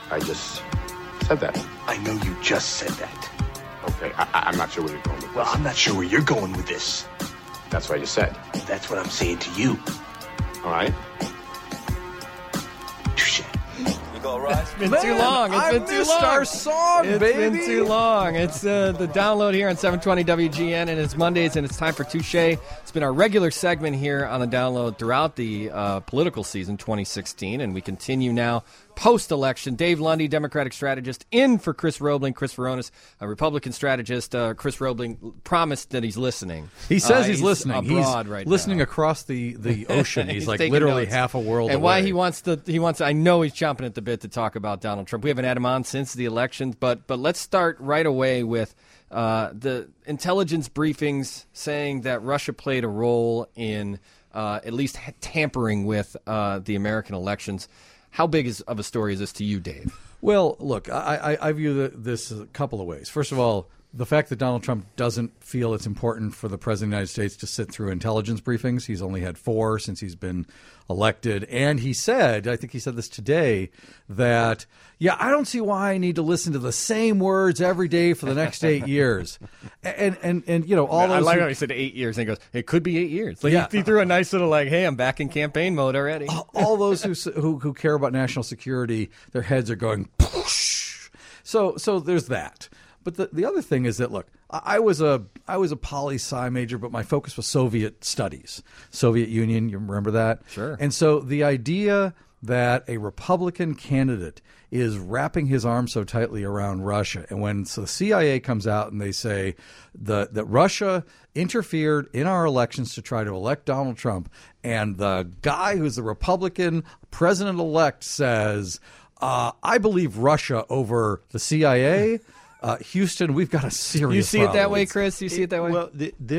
I just said that. I know you just said that. Okay, I'm not sure where you're going with this. Well, I'm not sure where you're going with this. That's what I just said. That's what I'm saying to you. All right? Touche. It's been too long. It's been too long. Our song, It's baby. been too long. It's the download here on 720 WGN, and it's Mondays, and it's time for Touche. It's been our regular segment here on the download throughout the political season 2016, and we continue now post-election. Dave Lundy, Democratic strategist, in for Chris Roebling. Chris Veronis, a Republican strategist. Chris Roebling promised that he's listening. He says he's listening. Abroad He's right listening now. across the ocean. He's like taking literally notes. half a world and away. why he wants I know he's chomping at the bit to talk about Donald Trump. We haven't had him on since the elections, but let's start right away with the intelligence briefings saying that Russia played a role in at least tampering with the American elections. How big of a story is this to you, Dave? Well, look, I view this a couple of ways. First of all, the fact that Donald Trump doesn't feel it's important for the President of the United States to sit through intelligence briefings. He's only had 4 since he's been elected. And he said, I think he said this today, that, yeah, I don't see why I need to listen to the same words every day for the next 8 years. And you know, all those... I like how he said 8 years, and he goes, it could be 8 years. Like, Yeah. he threw a nice little, like, hey, I'm back in campaign mode already. All those who care about national security, their heads are going, poosh. So there's that. But the other thing is that, look, I was a poli-sci major, but my focus was Soviet studies, Soviet Union. You remember that? Sure. And so the idea that a Republican candidate is wrapping his arm so tightly around Russia, and when the CIA comes out and they say that Russia interfered in our elections to try to elect Donald Trump, and the guy who's the Republican president-elect says, I believe Russia over the CIA. Houston, we've got a serious You see problem. it that way, Chris? You see it that way? Well,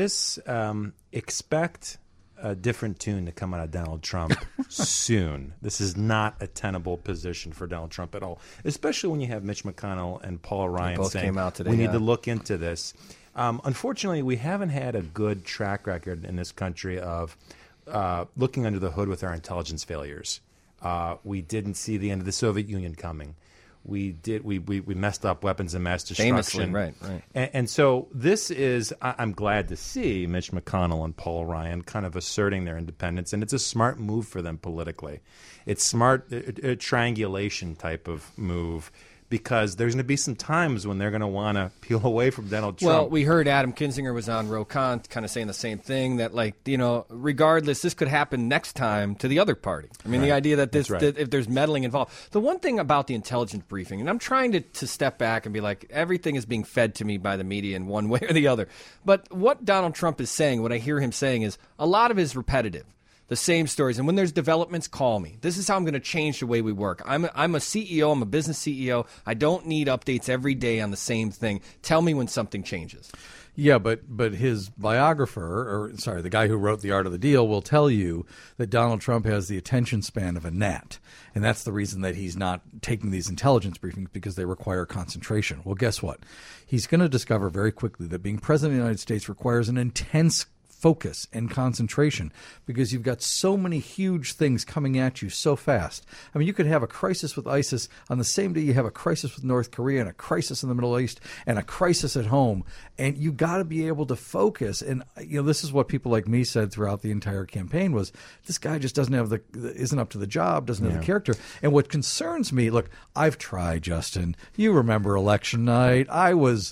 expect a different tune to come out of Donald Trump soon. This is not a tenable position for Donald Trump at all, especially when you have Mitch McConnell and Paul Ryan both saying came out today, we need yeah. to look into this. Unfortunately, we haven't had a good track record in this country of looking under the hood with our intelligence failures. We didn't see the end of the Soviet Union coming. We messed up weapons of mass destruction. Famously, right. And so this is, I'm glad to see Mitch McConnell and Paul Ryan kind of asserting their independence, and it's a smart move for them politically. It's smart, a triangulation type of move, because there's going to be some times when they're going to want to peel away from Donald Trump. Well, we heard Adam Kinzinger was on Ro Kant kind of saying the same thing, that, like, you know, regardless, this could happen next time to the other party. I mean, the idea that that if there's meddling involved. The one thing about the intelligence briefing, and I'm trying to step back and be like, everything is being fed to me by the media in one way or the other. But what Donald Trump is saying, what I hear him saying is a lot of it is repetitive. The same stories. And when there's developments, call me. This is how I'm going to change the way we work. I'm a CEO. I'm a business CEO. I don't need updates every day on the same thing. Tell me when something changes. Yeah, but his biographer, the guy who wrote The Art of the Deal, will tell you that Donald Trump has the attention span of a gnat. And that's the reason that he's not taking these intelligence briefings, because they require concentration. Well, guess what? He's going to discover very quickly that being president of the United States requires an intense focus and concentration, because you've got so many huge things coming at you so fast. I mean, you could have a crisis with ISIS on the same day you have a crisis with North Korea and a crisis in the Middle East and a crisis at home, and you got to be able to focus. And you know, this is what people like me said throughout the entire campaign was, this guy just doesn't have isn't up to the job, doesn't have the character. And what concerns me, look, I've tried, Justin. You remember election night. I was,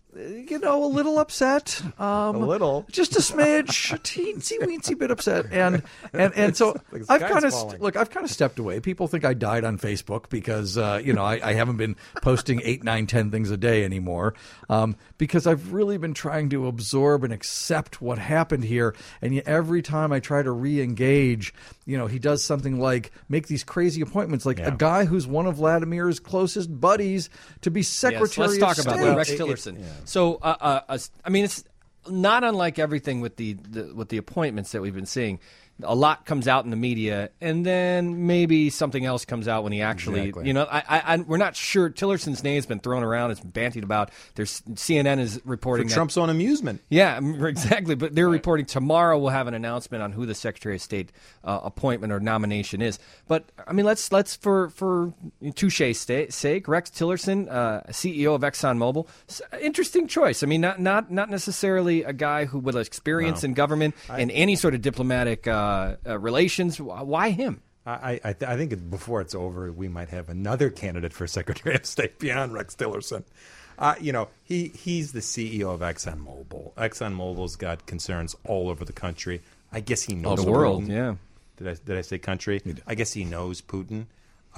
a little upset. A little, just a smidge, a teensy-weensy bit upset, and so I've kind of stepped away. People think I died on Facebook because I haven't been posting 8, 9, 10 things a day anymore, because I've really been trying to absorb and accept what happened here. And every time I try to re-engage, he does something like make these crazy appointments, like a guy who's one of Vladimir's closest buddies to be Secretary of State. Let's talk about that, Rex Tillerson. So, I mean, it's not unlike everything with the appointments that we've been seeing. a lot comes out in the media, and then maybe something else comes out when he actually, Exactly. you know, we're not sure. Tillerson's name has been thrown around. It's been bantied about. There's CNN is reporting For that Trump's own amusement. yeah, exactly. But they're reporting tomorrow we'll have an announcement on who the Secretary of State appointment or nomination is. But I mean, let's for touche's sake, Rex Tillerson, CEO of ExxonMobil, interesting choice. I mean, not necessarily a guy who with experience in government and any sort of diplomatic relations. Why him? I think before it's over, we might have another candidate for Secretary of State beyond Rex Tillerson. He's the CEO of ExxonMobil. ExxonMobil's got concerns all over the country. I guess he knows The world, Putin. yeah. Did I say country? I guess he knows Putin.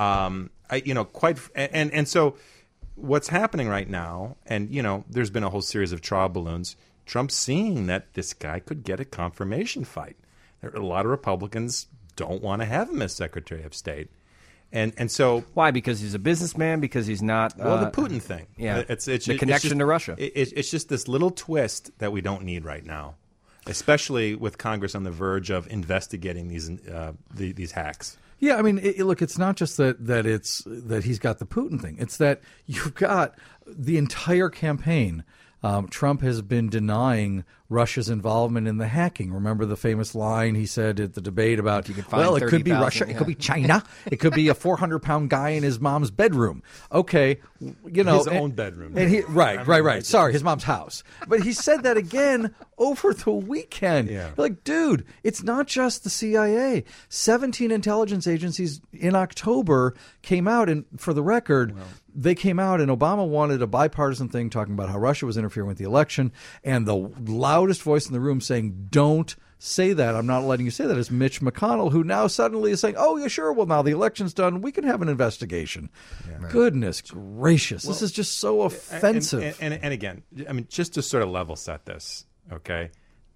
So what's happening right now, and there's been a whole series of trial balloons. Trump's seeing that this guy could get a confirmation fight. There are a lot of Republicans don't want to have him as Secretary of State. And so Why? Because he's a businessman? Because he's not... the Putin thing. Yeah, It's the connection to Russia. It's just this little twist that we don't need right now, especially with Congress on the verge of investigating these hacks. Yeah, I mean, look, it's not just that he's got the Putin thing. It's that you've got the entire campaign. Trump has been denying Russia's involvement in the hacking. Remember the famous line he said at the debate about, well, it could be 30,000, Russia, it could be China, it could be a 400-pound guy in his mom's bedroom. Okay, His own bedroom. And right. Sorry, his mom's house. But he said that again over the weekend. Yeah. You're like, dude, it's not just the CIA. 17 intelligence agencies in October came out, and for the record, they came out, and Obama wanted a bipartisan thing talking about how Russia was interfering with the election, and the loudest voice in the room saying, don't say that. I'm not letting you say that. Is Mitch McConnell, who now suddenly is saying, oh, yeah, sure, well, now the election's done. We can have an investigation. Yeah. Goodness gracious. This is just so offensive. And again, I mean, just to sort of level set this, okay,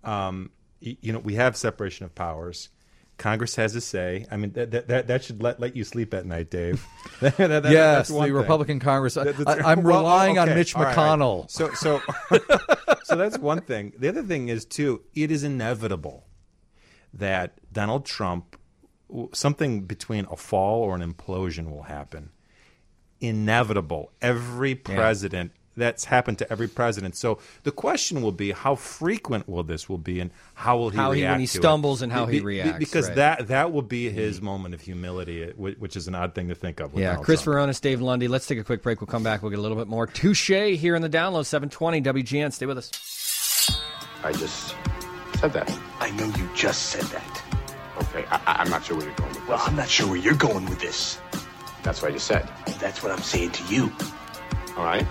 we have separation of powers. Congress has a say. I mean, that should let you sleep at night, Dave. Yes, that's one the thing. Republican Congress. I'm relying on Mitch McConnell. Right. So that's one thing. The other thing is, too, it is inevitable that Donald Trump, something between a fall or an implosion will happen. Inevitable. Every president. That's happened to every president. So the question will be, how frequent will this be, and how will he react when he to stumbles it? and how he reacts. Because right. that will be his moment of humility, which is an odd thing to think of. Yeah, Chris Veronis, Dave Lundy. Let's take a quick break. We'll come back. We'll get a little bit more touche here in the download. 720 WGN. Stay with us. I just said that. I know you just said that. Okay, I'm not sure where you're going with this. Well, I'm not sure where you're going with this. That's what I just said. That's what I'm saying to you. All right?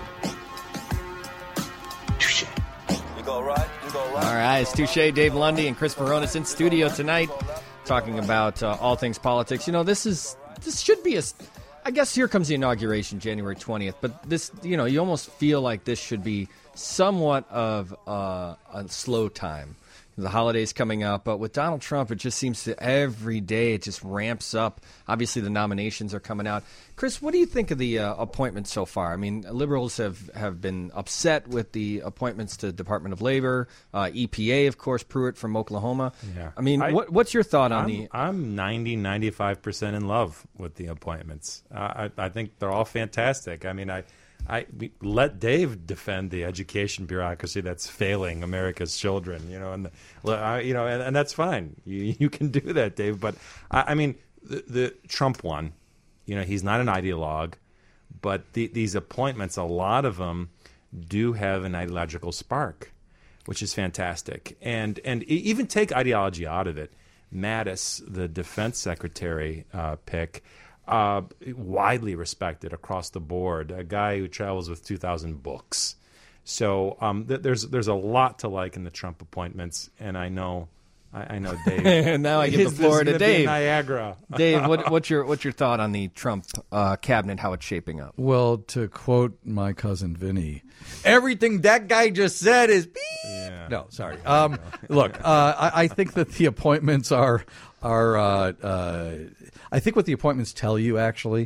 Touche. All right, it's Touche, Dave Lundy and Chris Veronis in studio tonight talking about all things politics. This should be I guess here comes the inauguration, January 20th, but this, you almost feel like this should be somewhat of a slow time. The holidays coming up, but with Donald Trump, it just seems to every day it just ramps up. Obviously, the nominations are coming out. Chris, what do you think of the appointments so far? I mean, liberals have been upset with the appointments to Department of Labor, EPA, of course, Pruitt from Oklahoma. Yeah. I mean, what's your thought on I'm 95% in love with the appointments. I think they're all fantastic. I mean, we let Dave defend the education bureaucracy that's failing America's children, and that's fine. You can do that, Dave. But I mean, the Trump one, he's not an ideologue, but these appointments, a lot of them do have an ideological spark, which is fantastic. And even take ideology out of it. Mattis, the defense secretary pick. Widely respected across the board, a guy who travels with 2,000 books. So there's a lot to like in the Trump appointments, and I know Dave. And now I give the floor to Dave. Niagara. Dave, what's your thought on the Trump cabinet, how it's shaping up? Well, to quote my cousin Vinny, everything that guy just said is beep. Yeah. No, sorry. Look, I think that the appointments are I think what the appointments tell you, actually,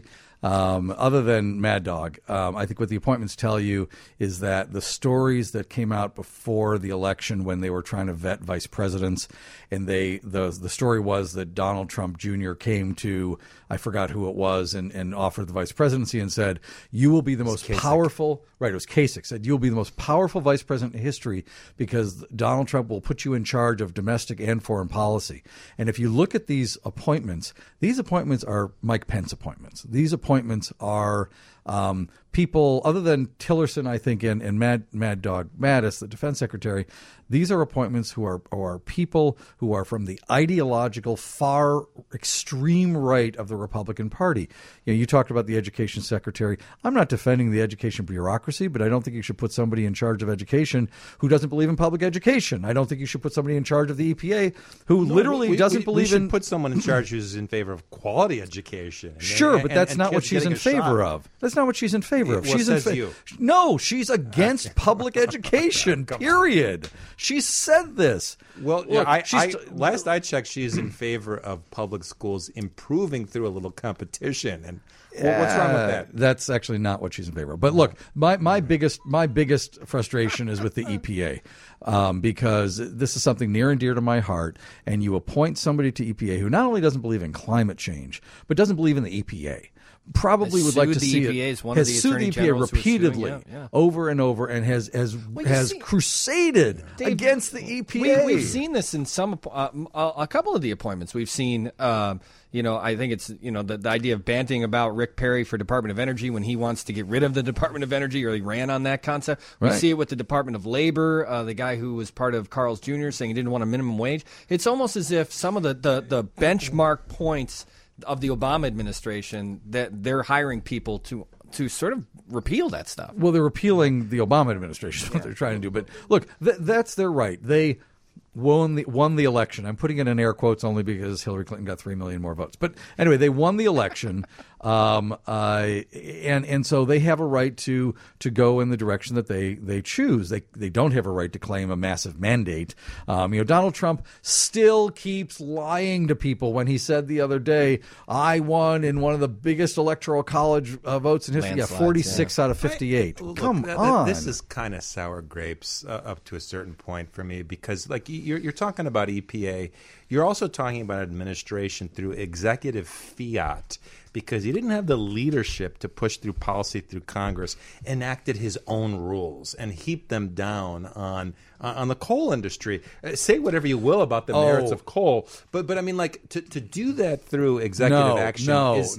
Other than Mad Dog, I think what the appointments tell you is that the stories that came out before the election when they were trying to vet vice presidents, and the story was that Donald Trump Jr. came to, I forgot who it was, and offered the vice presidency and said, you will be the most powerful, right, it was Kasich, said, you'll be the most powerful vice president in history because Donald Trump will put you in charge of domestic and foreign policy. And if you look at these appointments are Mike Pence appointments. These appointments are people, other than Tillerson, I think, and Mad Dog Mattis, the defense secretary, these are appointments who are people who are from the ideological far extreme right of the Republican Party. You talked about the education secretary. I'm not defending the education bureaucracy, but I don't think you should put somebody in charge of education who doesn't believe in public education. I don't think you should put somebody in charge of the EPA who doesn't believe in. We should put someone in charge who's in favor of quality education. Sure, but that's not what she's in favor of. That's not what she's in favor of. No, she's against public education, period. She said this. Well, look, last I checked, she's in favor of public schools improving through a little competition. And what's wrong with that? That's actually not what she's in favor of. But look, my biggest frustration is with the EPA because this is something near and dear to my heart. And you appoint somebody to EPA who not only doesn't believe in climate change, but doesn't believe in the EPA. Probably would like to see it. Has sued the EPA repeatedly, over and over, and has crusaded against the EPA. We've seen this in a couple of the appointments. We've seen, I think it's the idea of banting about Rick Perry for Department of Energy when he wants to get rid of the Department of Energy, or he ran on that concept. We see it with the Department of Labor, the guy who was part of Carl's Jr. saying he didn't want a minimum wage. It's almost as if some of the benchmark points of the Obama administration that they're hiring people to sort of repeal that stuff. Well, they're repealing the Obama administration is what they're trying to do. But look, that's their right. They won the election. I'm putting it in air quotes only because Hillary Clinton got 3 million more votes. But anyway, they won the election. And so they have a right to go in the direction that they choose. They don't have a right to claim a massive mandate. Donald Trump still keeps lying to people when he said the other day, I won in one of the biggest electoral college votes in history. 46 out of 58. Come on. This is kind of sour grapes up to a certain point for me because, like, you're talking about EPA. You're also talking about administration through executive fiat, because he didn't have the leadership to push through policy through Congress, enacted his own rules and heaped them down on the coal industry. Say whatever you will about the merits of coal, but I mean, like, to do that through executive action is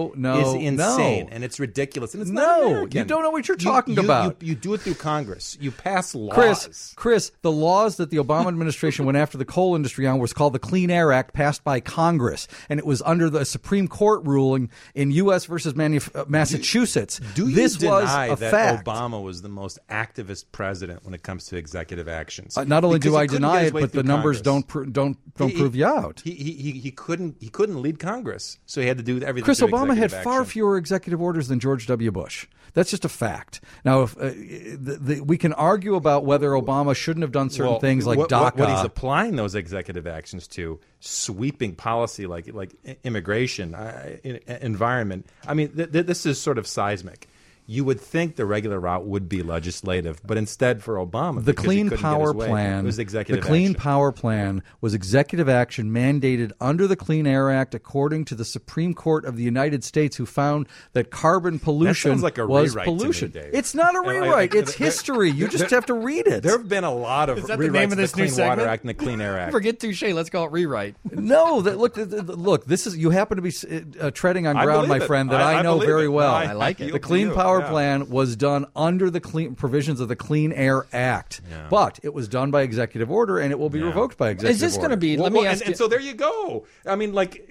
insane, and it's ridiculous, and it's not American. You don't know what you're talking about. You do it through Congress. You pass laws. Chris, the laws that the Obama administration went after the coal industry on was called the Clean Air Act, passed by Congress, and it was under the Supreme Court ruling in U.S. versus Massachusetts. Do you this deny was a that fact. Obama was the most activist president when it comes to executive actions? Not only do I deny it, but the numbers don't prove you out. He couldn't lead Congress, so he had to do everything. Chris, through Obama had executive far action. fewer executive orders than George W. Bush. That's just a fact. Now, if we can argue about whether Obama shouldn't have done certain things like DACA. What he's applying those executive actions to, sweeping policy like immigration, environment. I mean, this is sort of seismic. You would think the regular route would be legislative, but instead for Obama, the Clean Power Plan was executive action. The Clean Power Plan was executive action mandated under the Clean Air Act, according to the Supreme Court of the United States, who found that carbon pollution was pollution. To me, it's not a rewrite; it's history. You just have to read it. There have been a lot of rewrites of the Clean Water Act and the Clean Air Act. Forget touche. Let's call it rewrite. No, look. This is, you happen to be treading on ground, my friend, that I know very well. I like it. The Clean Power Plan was done under the provisions of the Clean Air Act, but it was done by executive order, and it will be revoked by executive order. Is this going to be? Let me ask you. And so there you go. I mean, like,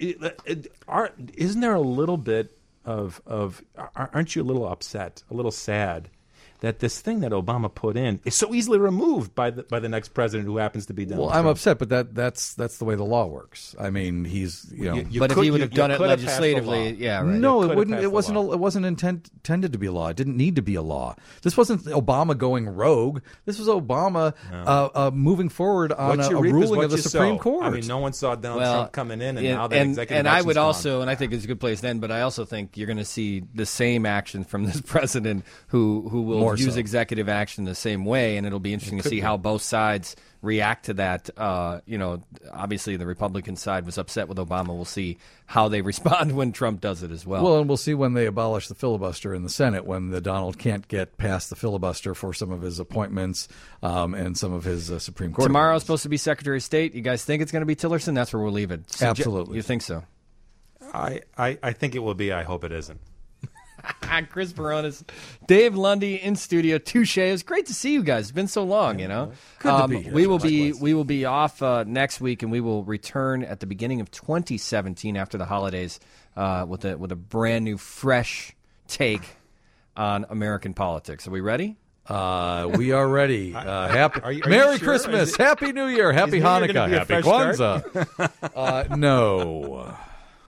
isn't there a little bit of? Aren't you a little upset, a little sad that this thing that Obama put in is so easily removed by the next president who happens to be Donald Well, Trump. I'm upset, but that's the way the law works. I mean, he's But if he would have done it legislatively, yeah, right. No, it wouldn't. It wasn't intended to be a law. It didn't need to be a law. This wasn't Obama going rogue. This was Obama moving forward on a ruling of the Supreme Court. I mean, no one saw Donald Trump coming in, and now that executive and I would action's also, gone. and I think it's a good place then. But I also think you're going to see the same action from this president, who will More use so. executive action the same way, and it'll be interesting to see how both sides react to that. Obviously, the Republican side was upset with Obama. We'll see how they respond when Trump does it as well. Well, and we'll see when they abolish the filibuster in the Senate, when the Donald can't get past the filibuster for some of his appointments and some of his Supreme Court. Tomorrow's supposed to be Secretary of State. You guys think it's going to be Tillerson? That's where we'll leave it. Absolutely. You think so? I think it will be. I hope it isn't. Chris Baronis, Dave Lundy in studio. Touche. It was great to see you guys. It's been so long, you know. Good to be here. We will be off next week, and we will return at the beginning of 2017 after the holidays with a brand new, fresh take on American politics. Are we ready? We are ready. Happy you Merry sure? Christmas, Happy New Year, Happy New Year gonna Hanukkah, be a Happy fresh start? Kwanzaa. No.